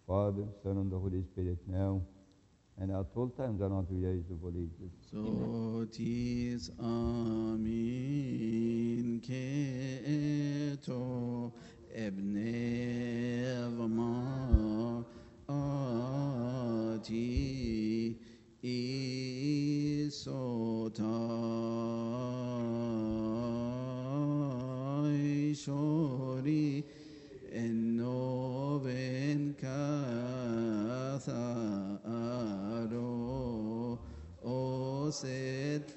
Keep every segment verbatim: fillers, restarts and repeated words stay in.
Father, Son, and the Holy Spirit, now and at all times and unto the age of all ages. Sotis amin keto ebnevma ati isotai shori enoven katharo oset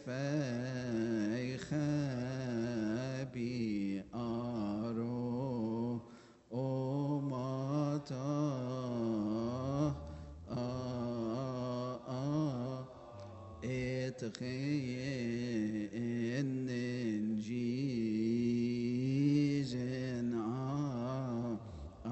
feichabi aro o mata et cheyen jijen a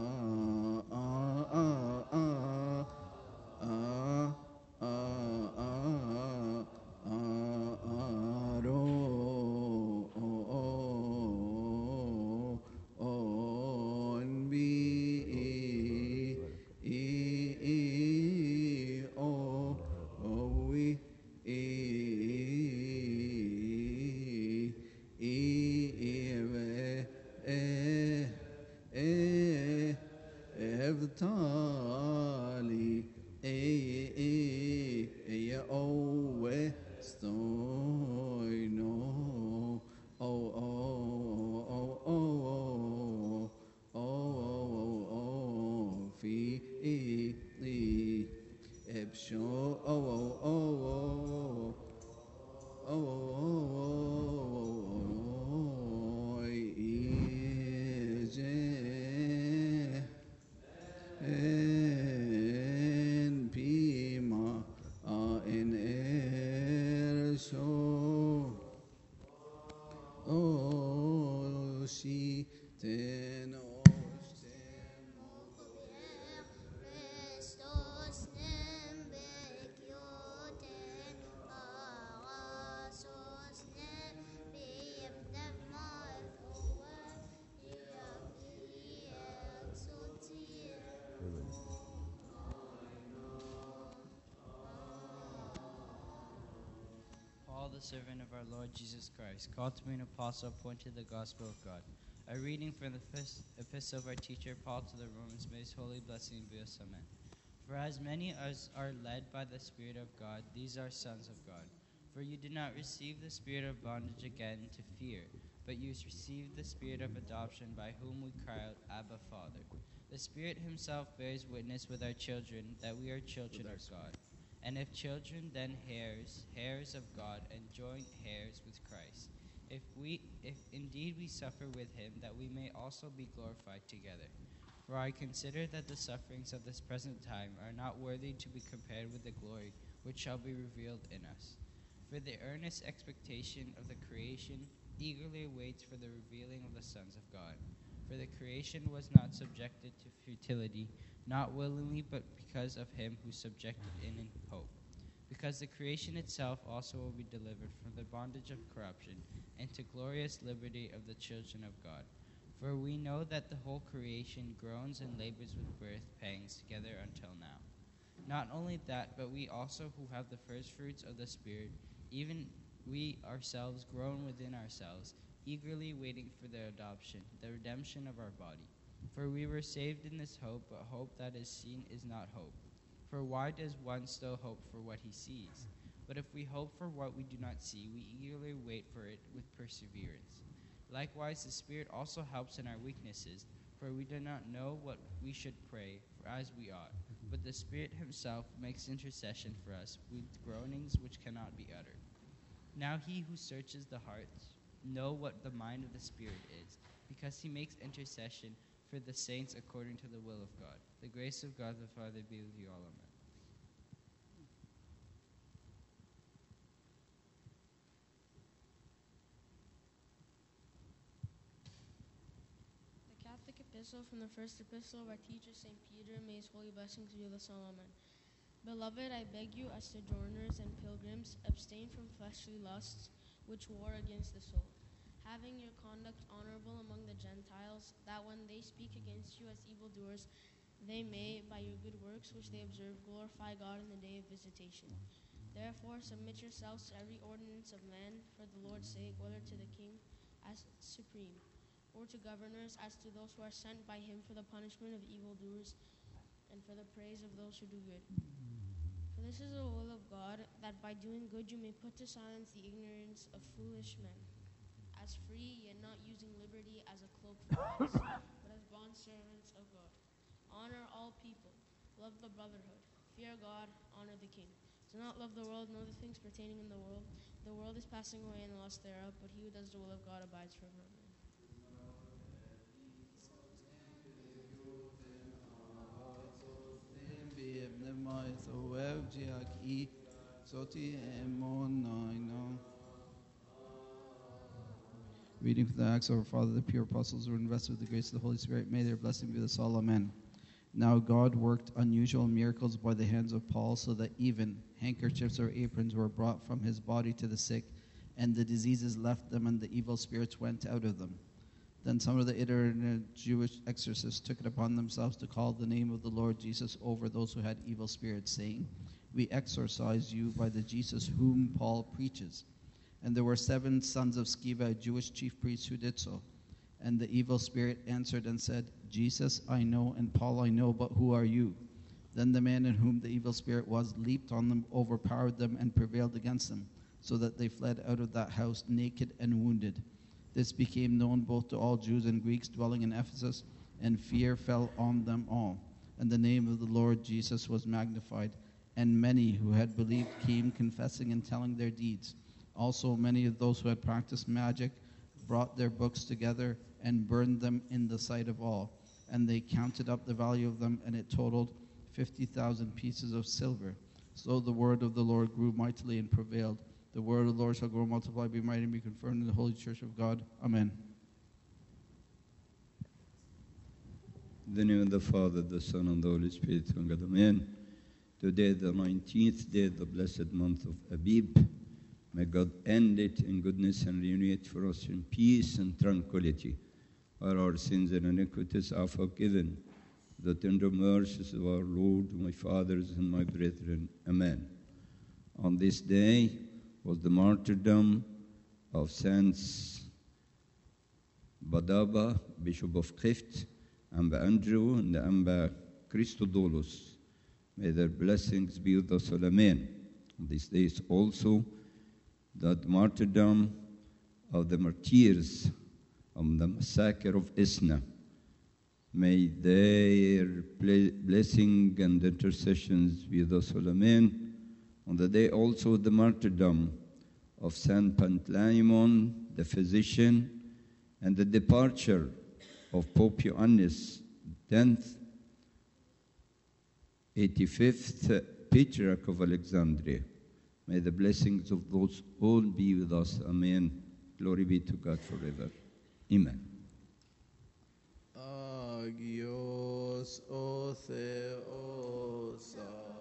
Evtali e e e owe stoi no o o o o o o fi e e ebsho o o o o en pima a en er so o si ten Christos nem bekioten agasos nem bebnem malfoe iagi exotir. Paul, the servant of our Lord Jesus Christ, called to be an apostle, appointed to the gospel of God. A reading from the first epistle of our teacher Paul to the Romans. May his holy blessing be us. Amen. For as many as are led by the Spirit of God, these are sons of God. For you did not receive the spirit of bondage again to fear, but you received the spirit of adoption, by whom we cry out, Abba, Father. The Spirit himself bears witness with our children that we are children of God. And if children, then heirs, heirs of God, and joint heirs with Christ. If we, if indeed we suffer with him, that we may also be glorified together. For I consider that the sufferings of this present time are not worthy to be compared with the glory which shall be revealed in us. For the earnest expectation of the creation eagerly waits for the revealing of the sons of God. For the creation was not subjected to futility, not willingly, but because of him who subjected it in hope. Because the creation itself also will be delivered from the bondage of corruption into glorious liberty of the children of God. For we know that the whole creation groans and labors with birth pangs together until now. Not only that, but we also who have the first fruits of the Spirit, even we ourselves groan within ourselves, eagerly waiting for the adoption, the redemption of our body. For we were saved in this hope, but hope that is seen is not hope. For why does one still hope for what he sees? But if we hope for what we do not see, we eagerly wait for it with perseverance. Likewise, the Spirit also helps in our weaknesses, for we do not know what we should pray for as we ought. But the Spirit himself makes intercession for us with groanings which cannot be uttered. Now he who searches the hearts know what the mind of the Spirit is, because he makes intercession for the saints according to the will of God. The grace of God the Father be with you all. Amen. The Catholic Epistle from the first epistle of our teacher Saint Peter, may his holy blessings be with us all. Amen. Beloved, I beg you, as sojourners and pilgrims, abstain from fleshly lusts which war against the soul, having your conduct honorable among the Gentiles, that when they speak against you as evildoers they may, by your good works which they observe, glorify God in the day of visitation. Therefore, submit yourselves to every ordinance of man for the Lord's sake, whether to the king as supreme, or to governors as to those who are sent by him for the punishment of evildoers and for the praise of those who do good. For this is the will of God, that by doing good you may put to silence the ignorance of foolish men. As free, yet not using liberty as a cloak for vice, but as bondservants of God. Honor all people, love the brotherhood, fear God, honor the king. Do not love the world, nor the things pertaining in the world. The world is passing away and the lust thereof, but he who does the will of God abides forever. Amen. بابن ما ثواب جاك إي صوتي أمون ناينا. Reading from the Acts of our Father, the pure apostles who were invested with the grace of the Holy Spirit. May their blessing be with us all. Amen. Now God worked unusual miracles by the hands of Paul, so that even handkerchiefs or aprons were brought from his body to the sick, and the diseases left them, and the evil spirits went out of them. Then some of the itinerant Jewish exorcists took it upon themselves to call the name of the Lord Jesus over those who had evil spirits, saying, "We exorcise you by the Jesus whom Paul preaches." And there were seven sons of Sceva, a Jewish chief priest, who did so. And the evil spirit answered and said, "Jesus I know, and Paul I know, but who are you?" Then the man in whom the evil spirit was leaped on them, overpowered them, and prevailed against them, so that they fled out of that house naked and wounded. This became known both to all Jews and Greeks dwelling in Ephesus, and fear fell on them all. And the name of the Lord Jesus was magnified, and many who had believed came confessing and telling their deeds. Also many of those who had practiced magic brought their books together and burned them in the sight of all. And they counted up the value of them, and it totaled fifty thousand pieces of silver. So the word of the Lord grew mightily and prevailed. The word of the Lord shall grow, multiply, be mighty, and be confirmed in the holy church of God. Amen. In the name of the Father, the Son, and the Holy Spirit, one God, amen. Today, the nineteenth day, the blessed month of Abib. May God end it in goodness and renew it for us in peace and tranquility, where our sins and iniquities are forgiven. The tender mercies of our Lord, my fathers and my brethren. Amen. On this day was the martyrdom of Saints Badaba, Bishop of Khift, Amba Andrew, and Amba Christodoulos. May their blessings be with us all. Amen. On this day is also that martyrdom of the martyrs of the massacre of Isna. May their blessing and intercessions be with us all. Amen. On the day also the martyrdom of Saint Pantaleimon, the physician, and the departure of Pope Ioannis X, eighty-fifth Patriarch of Alexandria. May the blessings of those all be with us. Amen. Glory be to God forever. Amen. Agios o Theos.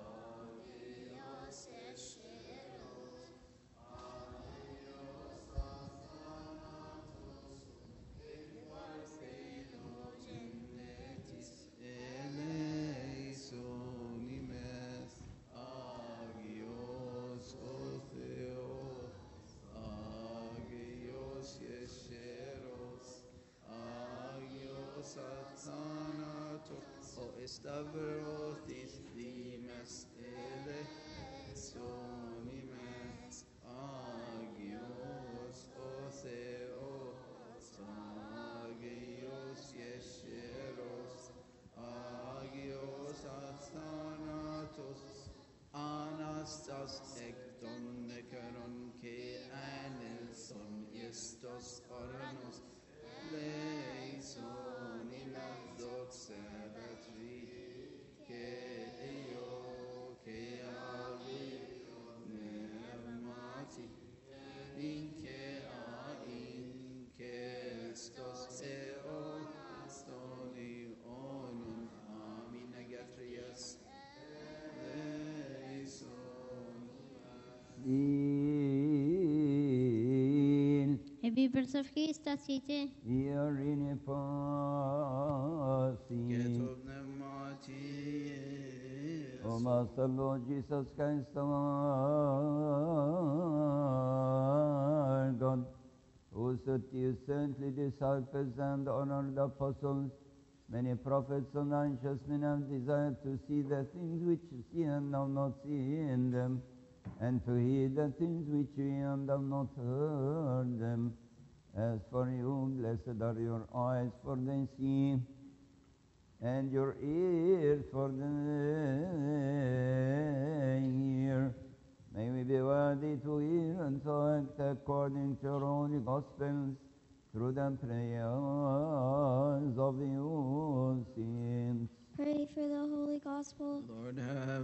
Stavrotis dimes eleisionimes agios o Theos, agios Yesheros, agios athanatos, anastas ekton nekaron ke anelson estos oranos, leisonimes doxeretri. Happy birthday of Christus, Cite. Iarine pasi. Get of them, Jesus. O Master Lord Jesus Christ, our God, who sent you saintly disciples and honored apostles, many prophets and righteous men have desired to see the things which you see and have not seen them, and to hear the things which you hear and have not heard them. As for you, blessed are your eyes, for they see, and your ears, for they hear. May we be worthy to hear and to act according to your holy gospels, through the prayers of your saints. Pray for the Holy Gospel. Lord have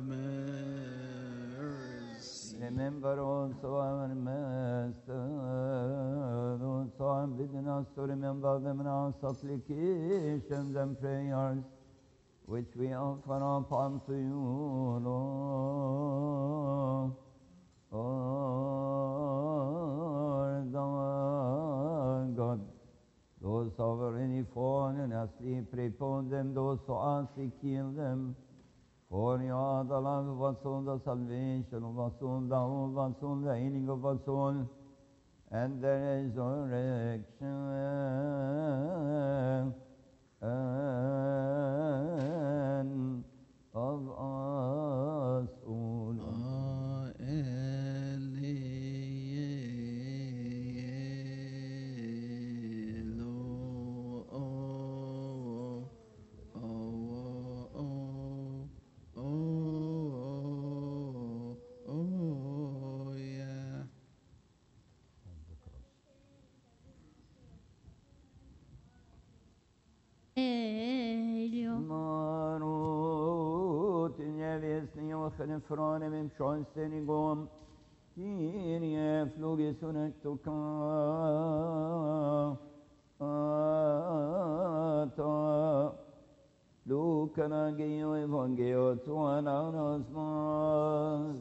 mercy. Remember also our Master, who have bidden us to remember them in our supplications and prayers, which we offer up unto you, Lord. Lord our God, those who have already fallen asleep, prepare them; those who are sick, heal them. For you are the life of our soul, the salvation of our soul, the hope of our soul, the healing of our soul, and the resurrection of our soul. Elio. Marut nevestni och frane vem chansen igång. Kyrie flugison ektoka. Ata. Lukana geo evangeo tuana nasmas.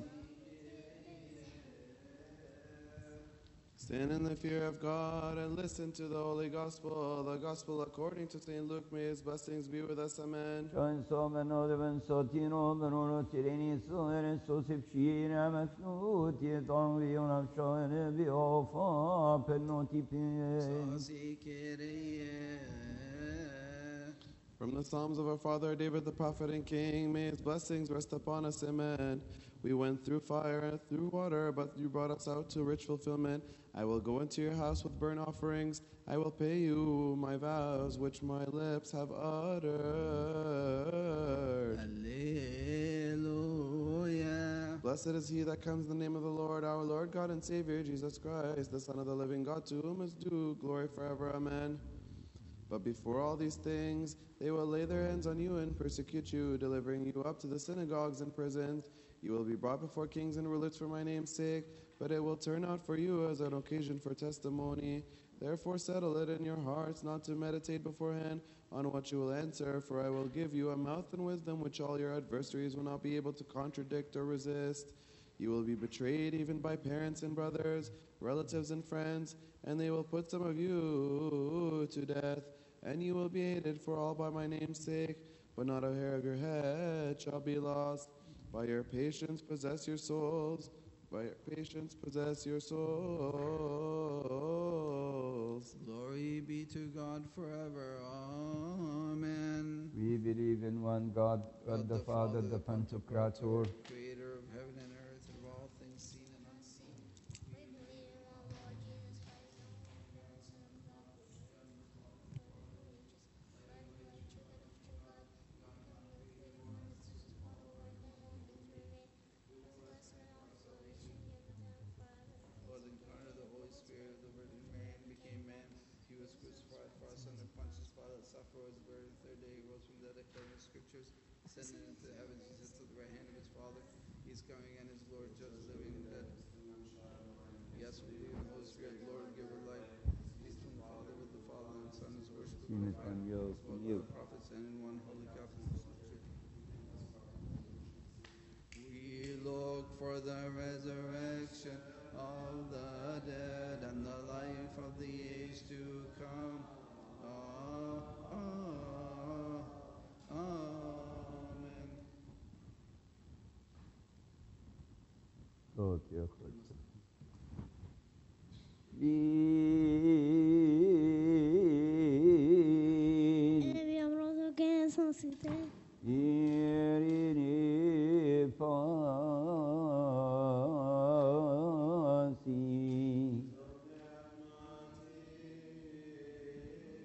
Stand in the fear of God and listen to the Holy Gospel, the Gospel according to Saint Luke. May his blessings be with us. Amen. Şan somen ödeven sotino benolo tireni soere sosip şiire mefnut yetan viyona şaene bi ofa pennotipe. Sasi Kyrie. From the Psalms of our father David the prophet and king, may his blessings rest upon us. Amen. We went through fire and through water, but you brought us out to rich fulfillment. I will go into your house with burnt offerings. I will pay you my vows, which my lips have uttered. Alleluia. Blessed is he that comes in the name of the Lord, our Lord God and Savior, Jesus Christ, the Son of the living God, to whom is due glory forever. Amen. But before all these things, they will lay their hands on you and persecute you, delivering you up to the synagogues and prisons. You will be brought before kings and rulers for my name's sake, but it will turn out for you as an occasion for testimony. Therefore settle it in your hearts not to meditate beforehand on what you will answer, for I will give you a mouth and wisdom which all your adversaries will not be able to contradict or resist. You will be betrayed even by parents and brothers, relatives and friends, and they will put some of you to death, and you will be hated for all by my name's sake, but not a hair of your head shall be lost. By your patience possess your souls. By your patience possess your souls. Glory be to God forever. Amen. We believe in one God, God the Father, the Pantocrator, Creator of heaven and earth, and of all things seen and unseen. We believe in one Lord Jesus Christ, the only begotten Son of God, who was born before all ages, by the nature that of true God, and come with the one that is to follow right the heavens remain, who was and also is and given them forever. Was incarnate of the Holy Spirit of the Virgin Mary and became man. He was crucified for us under Pontius Pilate, suffered, was buried, the third day he rose from the dead according to the Scriptures, ascended into the heavens, he sits at the right hand of his Father. He is coming and his Lord, judge the living and dead. Yes, we believe in the Holy Spirit, Lord, giver of life. Peace from the Father, with the Father and the Son is worshipped Seen with it the from Father, you, spoken from by you. the prophets, and in one holy Catholic Church. We look for the resurrection of the dead and the life of the age to come. Ah, ah, صوت يخرج. Et vi amoroso che è sensibilità. In